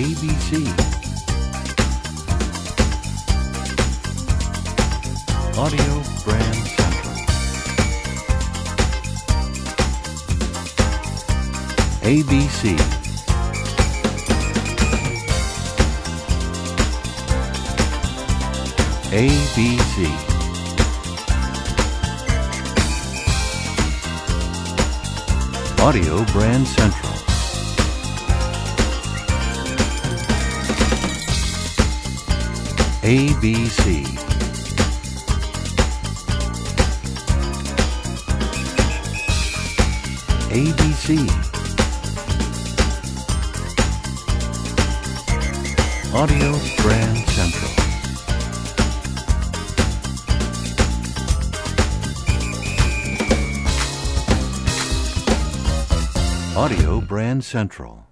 ABC. Audio Brand Central. ABC. ABC. Audio Brand Central. ABC. ABC. Audio Brand Central. Audio Brand Central.